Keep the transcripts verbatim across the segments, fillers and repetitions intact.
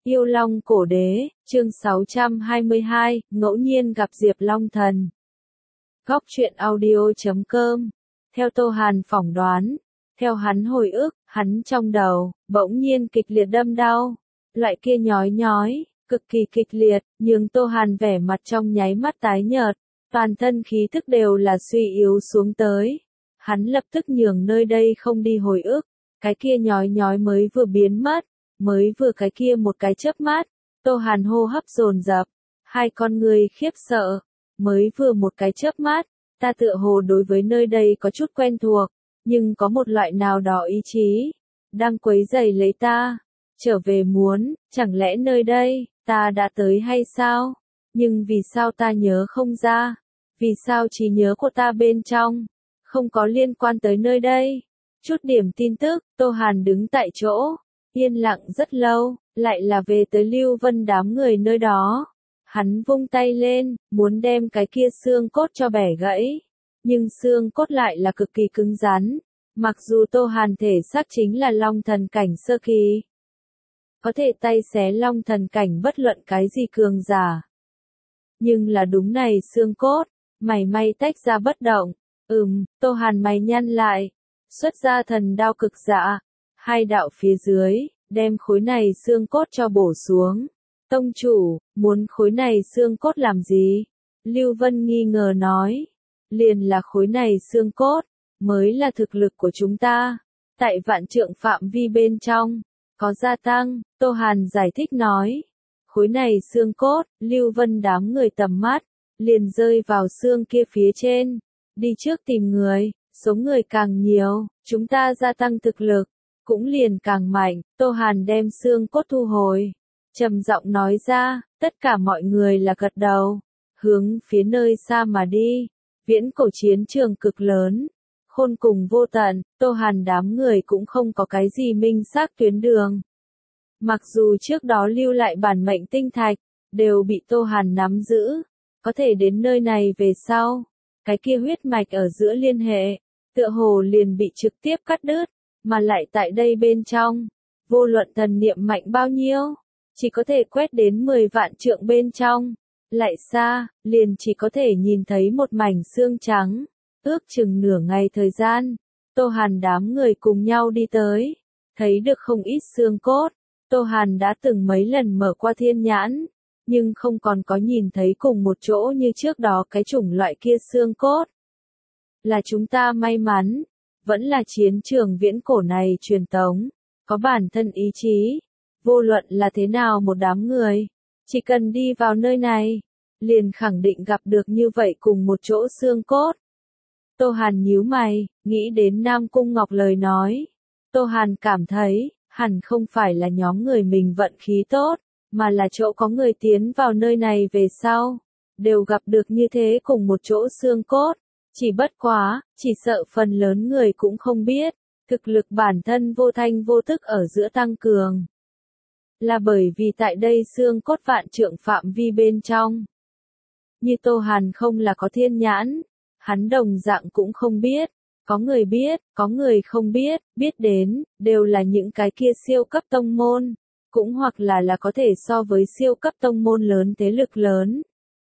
Yêu Long Cổ Đế, chương sáu trăm hai mươi hai, ngẫu nhiên gặp Diệp Long Thần. Góc truyện audio chấm com. Theo Tô Hàn phỏng đoán, theo hắn hồi ức, hắn trong đầu, bỗng nhiên kịch liệt đâm đau. Loại kia nhói nhói, cực kỳ kịch liệt, nhưng Tô Hàn vẻ mặt trong nháy mắt tái nhợt, toàn thân khí thức đều là suy yếu xuống tới. Hắn lập tức nhường nơi đây không đi hồi ức, cái kia nhói nhói mới vừa biến mất. Mới vừa cái kia một cái chớp mắt, Tô Hàn hô hấp dồn dập, hai con người khiếp sợ, mới vừa một cái chớp mắt, ta tựa hồ đối với nơi đây có chút quen thuộc, nhưng có một loại nào đó ý chí, đang quấy rầy lấy ta, trở về muốn, chẳng lẽ nơi đây, ta đã tới hay sao? Nhưng vì sao ta nhớ không ra? Vì sao trí nhớ của ta bên trong, không có liên quan tới nơi đây? Chút điểm tin tức, Tô Hàn đứng tại chỗ. Yên lặng rất lâu, lại là về tới Lưu Vân đám người nơi đó. Hắn vung tay lên, muốn đem cái kia xương cốt cho bẻ gãy. Nhưng xương cốt lại là cực kỳ cứng rắn. Mặc dù Tô Hàn thể xác chính là Long Thần cảnh sơ kỳ. Có thể tay xé Long Thần cảnh bất luận cái gì cường giả. Nhưng là đúng này xương cốt, mảy may tách ra bất động. Ừm, Tô Hàn mày nhăn lại. Xuất ra thần đao cực dạ. Hai đạo phía dưới, đem khối này xương cốt cho bổ xuống. Tông chủ, muốn khối này xương cốt làm gì? Lưu Vân nghi ngờ nói. Liền là khối này xương cốt, mới là thực lực của chúng ta. Tại vạn trượng phạm vi bên trong, có gia tăng, Tô Hàn giải thích nói. Khối này xương cốt, Lưu Vân đám người tầm mắt, liền rơi vào xương kia phía trên. Đi trước tìm người, số người càng nhiều, chúng ta gia tăng thực lực. Cũng liền càng mạnh, Tô Hàn đem xương cốt thu hồi. Trầm giọng nói ra, tất cả mọi người là gật đầu. Hướng phía nơi xa mà đi. Viễn cổ chiến trường cực lớn. Khôn cùng vô tận, Tô Hàn đám người cũng không có cái gì minh xác tuyến đường. Mặc dù trước đó lưu lại bản mệnh tinh thạch, đều bị Tô Hàn nắm giữ. Có thể đến nơi này về sau. Cái kia huyết mạch ở giữa liên hệ, tựa hồ liền bị trực tiếp cắt đứt. Mà lại tại đây bên trong, vô luận thần niệm mạnh bao nhiêu, chỉ có thể quét đến mười vạn trượng bên trong, lại xa, liền chỉ có thể nhìn thấy một mảnh xương trắng, ước chừng nửa ngày thời gian, Tô Hàn đám người cùng nhau đi tới, thấy được không ít xương cốt, Tô Hàn đã từng mấy lần mở qua thiên nhãn, nhưng không còn có nhìn thấy cùng một chỗ như trước đó cái chủng loại kia xương cốt. Là chúng ta may mắn. Vẫn là chiến trường viễn cổ này truyền tống, có bản thân ý chí, vô luận là thế nào một đám người, chỉ cần đi vào nơi này, liền khẳng định gặp được như vậy cùng một chỗ xương cốt. Tô Hàn nhíu mày, nghĩ đến Nam Cung Ngọc lời nói. Tô Hàn cảm thấy, hẳn không phải là nhóm người mình vận khí tốt, mà là chỗ có người tiến vào nơi này về sau, đều gặp được như thế cùng một chỗ xương cốt. Chỉ bất quá, chỉ sợ phần lớn người cũng không biết, thực lực bản thân vô thanh vô tức ở giữa tăng cường. Là bởi vì tại đây xương cốt vạn trượng phạm vi bên trong. Như Tô Hàn không là có thiên nhãn, hắn đồng dạng cũng không biết, có người biết, có người không biết, biết đến, đều là những cái kia siêu cấp tông môn, cũng hoặc là là có thể so với siêu cấp tông môn lớn thế lực lớn.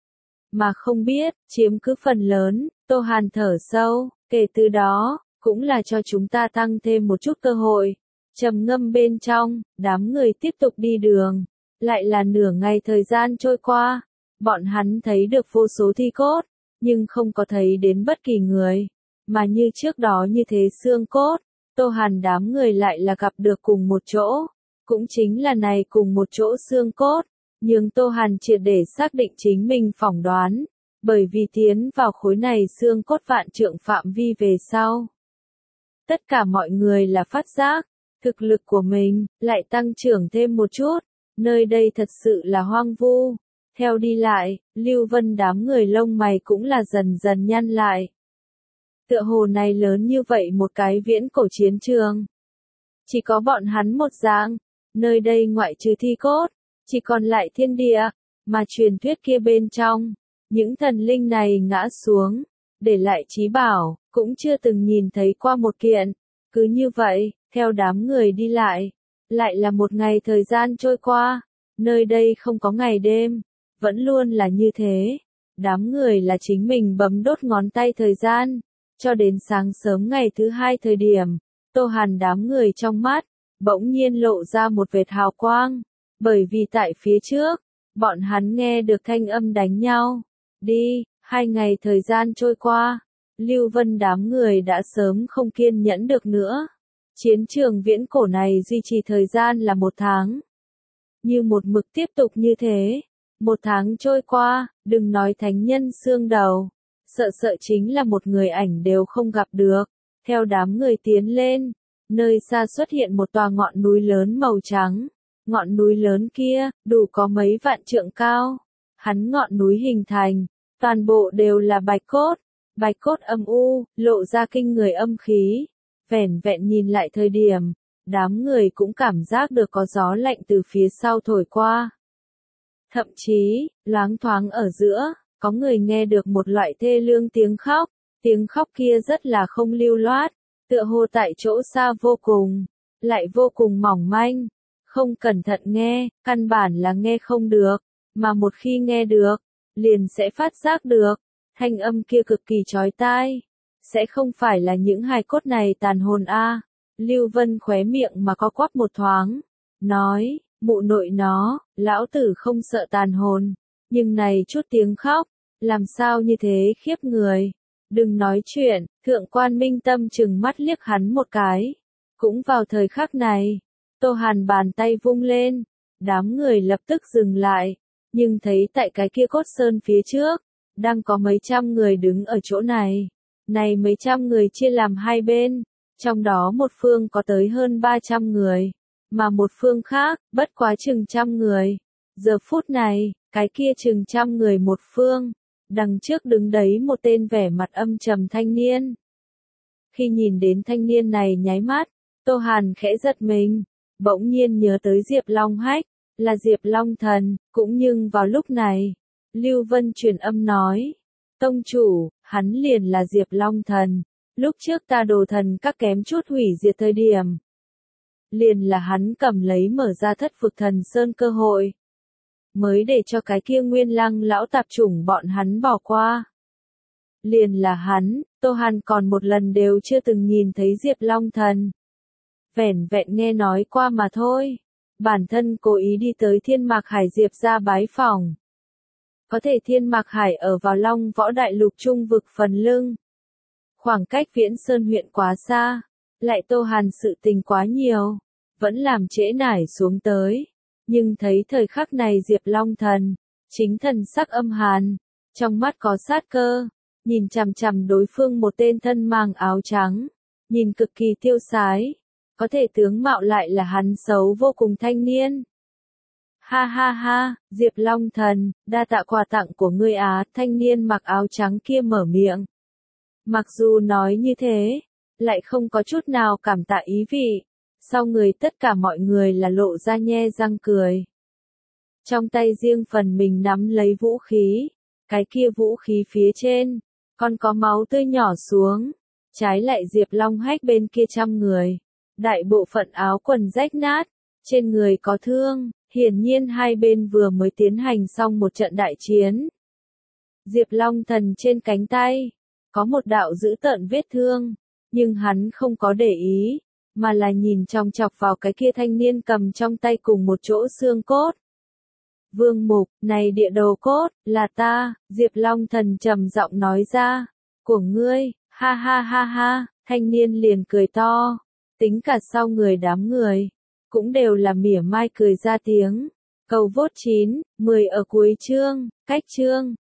Mà không biết, chiếm cứ phần lớn. Tô Hàn thở sâu, kể từ đó, cũng là cho chúng ta tăng thêm một chút cơ hội. Trầm ngâm bên trong, đám người tiếp tục đi đường. Lại là nửa ngày thời gian trôi qua. Bọn hắn thấy được vô số thi cốt, nhưng không có thấy đến bất kỳ người. Mà như trước đó như thế xương cốt, Tô Hàn đám người lại là gặp được cùng một chỗ. Cũng chính là này cùng một chỗ xương cốt. Nhưng Tô Hàn triệt để xác định chính mình phỏng đoán. Bởi vì tiến vào khối này xương cốt vạn trượng phạm vi về sau. Tất cả mọi người là phát giác, thực lực của mình, lại tăng trưởng thêm một chút, nơi đây thật sự là hoang vu. Theo đi lại, Lưu Vân đám người lông mày cũng là dần dần nhăn lại. Tựa hồ này lớn như vậy một cái viễn cổ chiến trường. Chỉ có bọn hắn một dạng, nơi đây ngoại trừ thi cốt, chỉ còn lại thiên địa, mà truyền thuyết kia bên trong. Những thần linh này ngã xuống, để lại trí bảo, cũng chưa từng nhìn thấy qua một kiện. Cứ như vậy, theo đám người đi lại, lại là một ngày thời gian trôi qua. nơi đây không có ngày đêm, vẫn luôn là như thế. Đám người là chính mình bấm đốt ngón tay thời gian, cho đến sáng sớm ngày thứ hai thời điểm, Tô Hàn đám người trong mắt, bỗng nhiên lộ ra một vệt hào quang, bởi vì tại phía trước, bọn hắn nghe được thanh âm đánh nhau. Đi, hai ngày thời gian trôi qua, Lưu Vân đám người đã sớm không kiên nhẫn được nữa. Chiến trường viễn cổ này duy trì thời gian là một tháng. Như một mực tiếp tục như thế, một tháng trôi qua, đừng nói thánh nhân xương đầu, sợ sợ chính là một người ảnh đều không gặp được. Theo đám người tiến lên, nơi xa xuất hiện một tòa ngọn núi lớn màu trắng. Ngọn núi lớn kia, đủ có mấy vạn trượng cao. Hắn ngọn núi hình thành, toàn bộ đều là bạch cốt. Bạch cốt âm u, lộ ra kinh người âm khí. Vẻn vẹn nhìn lại thời điểm, đám người cũng cảm giác được có gió lạnh từ phía sau thổi qua. Thậm chí, loáng thoáng ở giữa, có người nghe được một loại thê lương tiếng khóc. Tiếng khóc kia rất là không lưu loát, tựa hồ tại chỗ xa vô cùng, lại vô cùng mỏng manh. Không cẩn thận nghe, căn bản là nghe không được, mà một khi nghe được, liền sẽ phát giác được. Thanh âm kia cực kỳ chói tai, sẽ không phải là những hài cốt này tàn hồn a? Lưu Vân khóe miệng mà có quắp một thoáng, nói, mụ nội nó, lão tử không sợ tàn hồn, nhưng này chút tiếng khóc, làm sao như thế khiếp người. Đừng nói chuyện, thượng quan Minh Tâm chừng mắt liếc hắn một cái. Cũng vào thời khắc này, Tô Hàn bàn tay vung lên, đám người lập tức dừng lại, nhưng thấy tại cái kia cốt sơn phía trước, đang có mấy trăm người đứng ở chỗ này. Này mấy trăm người chia làm hai bên, trong đó một phương có tới hơn ba trăm người, mà một phương khác, bất quá chừng trăm người. Giờ phút này, cái kia chừng trăm người một phương, đằng trước đứng đấy một tên vẻ mặt âm trầm thanh niên. Khi nhìn đến thanh niên này nháy mắt, Tô Hàn khẽ giật mình, bỗng nhiên nhớ tới Diệp Long Hách, là Diệp Long Thần, cũng nhưng vào lúc này, Lưu Vân truyền âm nói, tông chủ, hắn liền là Diệp Long Thần, lúc trước ta đồ thần các kém chút hủy diệt thời điểm. Liền là hắn cầm lấy mở ra thất vực thần sơn cơ hội, mới để cho cái kia nguyên lăng lão tạp chủng bọn hắn bỏ qua. Liền là hắn, Tô Hàn còn một lần đều chưa từng nhìn thấy Diệp Long Thần. Vẻn vẹn nghe nói qua mà thôi. Bản thân cố ý đi tới Thiên Mạc Hải Diệp ra bái phỏng. Có thể Thiên Mạc Hải ở vào Long Võ Đại Lục trung vực phần lưng. Khoảng cách Viễn Sơn huyện quá xa, lại Tô Hàn sự tình quá nhiều, vẫn làm trễ nải xuống tới. Nhưng thấy thời khắc này Diệp Long Thần, chính thần sắc âm hàn, trong mắt có sát cơ, nhìn chằm chằm đối phương một tên thân mang áo trắng, nhìn cực kỳ tiêu sái, có thể tướng mạo lại là hắn xấu vô cùng thanh niên. Ha ha ha, Diệp Long Thần, đa tạ quà tặng của ngươi á, thanh niên mặc áo trắng kia mở miệng. Mặc dù nói như thế, lại không có chút nào cảm tạ ý vị. Sau người tất cả mọi người là lộ ra nhe răng cười. Trong tay riêng phần mình nắm lấy vũ khí, cái kia vũ khí phía trên, còn có máu tươi nhỏ xuống. Trái lại Diệp Long Hách bên kia trăm người, đại bộ phận áo quần rách nát, trên người có thương, hiển nhiên hai bên vừa mới tiến hành xong một trận đại chiến. Diệp Long Thần trên cánh tay, có một đạo dữ tợn vết thương, nhưng hắn không có để ý, mà là nhìn chòng chọc vào cái kia thanh niên cầm trong tay cùng một chỗ xương cốt. Vương Mục, này địa đầu cốt, là ta, Diệp Long Thần trầm giọng nói ra, của ngươi, ha ha ha ha, thanh niên liền cười to, tính cả sau người đám người, cũng đều là mỉa mai cười ra tiếng. Cầu vốt chín, mười ở cuối chương, cách chương.